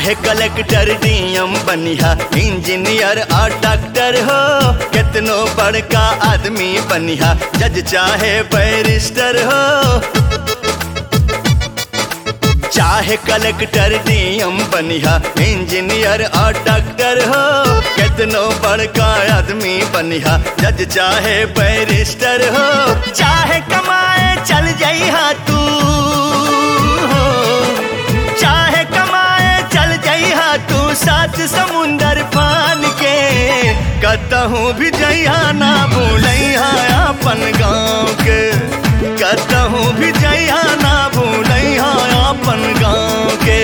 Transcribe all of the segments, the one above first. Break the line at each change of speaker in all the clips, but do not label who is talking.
चाहे collector DM बनिहा engineer और डॉक्टर हो, कितनो बड़का आदमी बनिहा जज चाहे बैरिस्टर हो। चाहे कलेक्टर डीएम बनिहा इंजीनियर और डॉक्टर हो, कितनो बड़का आदमी बनिहा जज चाहे बैरिस्टर हो। चाहे कमाए चल जाइहा तू हो, चाहे कमाए चल जाइहा तू सात समुंदर पान के, कतहूँ भी जइहा ना भूलइहा अपन गाँव के, कतहूँ भी जइहा ना भूलइहा अपन गाँव के।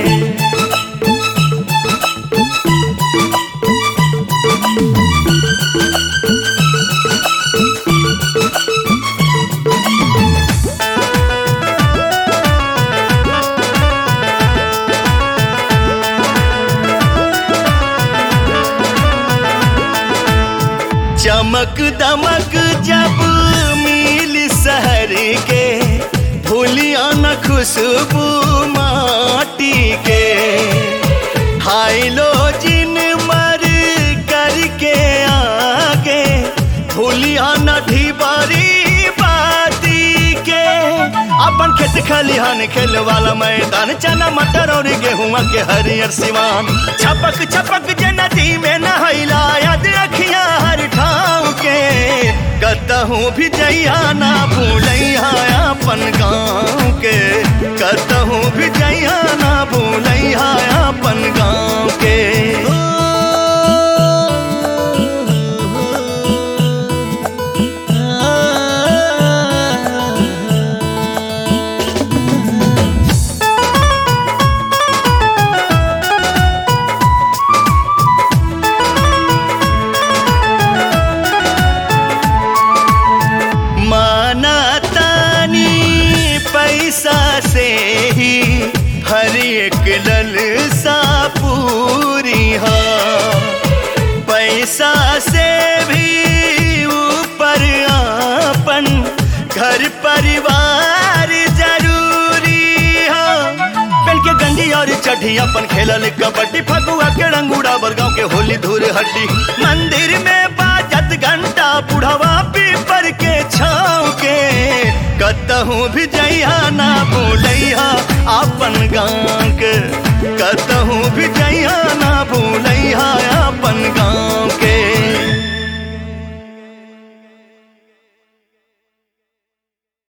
चमक दमक जब मिल शहर के, भूलिया न खुशबू माटी के। हाइलोजिन मर करके आगे, भूलिया न ढिबारी बाती के। अपन खेत खलिहान खेल वाला मैदान, चना मटर और गेहूं के हरियर सिवान। छपक छपक जे नदी में नहैला याद रखिया हर ठाव के, कतहूँ भी जइहा ना भूलइहा अपन गाँव के, कतहूँ भी जइहा ना भूलइहा अपन गाँव के। पैसा से ही हर एक ललसा पूरी है, पैसा से भी ऊपर अपन घर परिवार जरूरी है। पेन के गंजी और चढ़ी अपन खेलल कबड्डी, फगुआ के रंगूड़ा बरगांव के होली धूर हड्डी। मंदिर में बाजत घंटा बुढ़वा पीपर के छाँव के, कतहूँ भी जइहा ना भूलइहा अपन गाँव